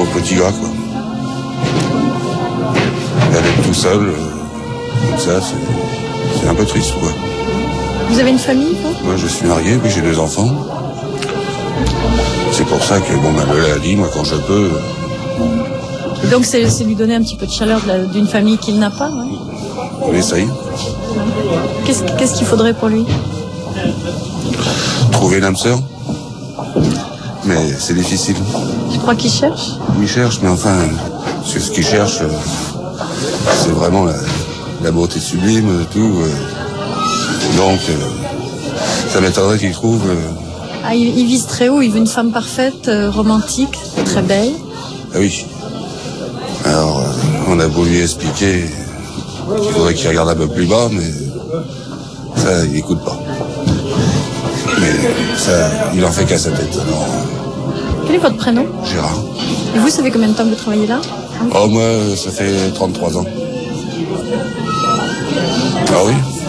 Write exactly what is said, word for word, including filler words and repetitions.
pour le petit gars, quoi. Elle est tout seul, euh, comme ça, c'est, c'est un peu triste, quoi. Vous avez une famille, vous? Moi, je suis marié, puis j'ai deux enfants. C'est pour ça que, bon, ma mère a dit, moi, quand je peux... Et donc, c'est, c'est lui donner un petit peu de chaleur de la, d'une famille qu'il n'a pas, hein? On essaye. Qu'est-ce, qu'est-ce qu'il faudrait pour lui? Trouver l'âme sœur. Mais c'est difficile. Je crois qu'il cherche. Il cherche, mais enfin, c'est ce qu'il cherche, euh, c'est vraiment la, la beauté sublime, tout. Euh, donc, euh, ça m'étonnerait qu'il trouve... Euh, Ah, il, il vise très haut, il veut une femme parfaite, euh, romantique, très belle. Ah oui. Alors, euh, on a voulu expliquer qu'il faudrait qu'il regarde un peu plus bas, mais ça, il écoute pas. Mais ça, il en fait qu'à sa tête. Alors, quel est votre prénom? Gérard. Et vous, savez combien de temps que vous travaillez là? Oh, moi, ça fait trente-trois ans. Ah oui.